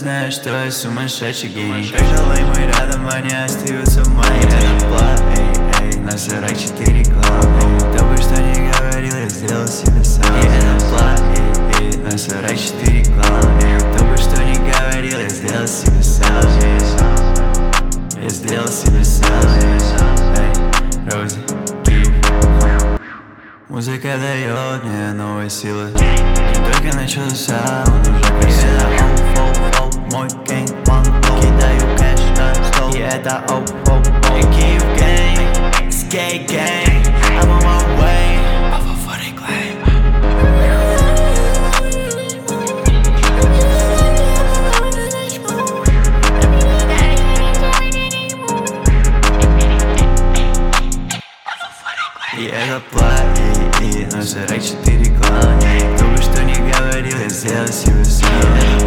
знаю, что я сумасшедший гений. Так желай мой рядом, они остаются в моей. Это план, эй, эй, на 44 клан. Кто бы что ни говорил, я сделал себе сам. И это план, эй, эй, на 44 клан. Кто бы что ни говорил, я сделал себе сам. Я сделал себе сам. Эй, Рози. Музыка дает мне новые силы. Только начался, он уже красивый. Мой геймплан, кидаю кэш на стол. И это оу-оу. И Киев гейм, скейт гейм. I'm on my way. И это план, и на 44 клан. Кто бы что ни говорил, я сделал себе сам.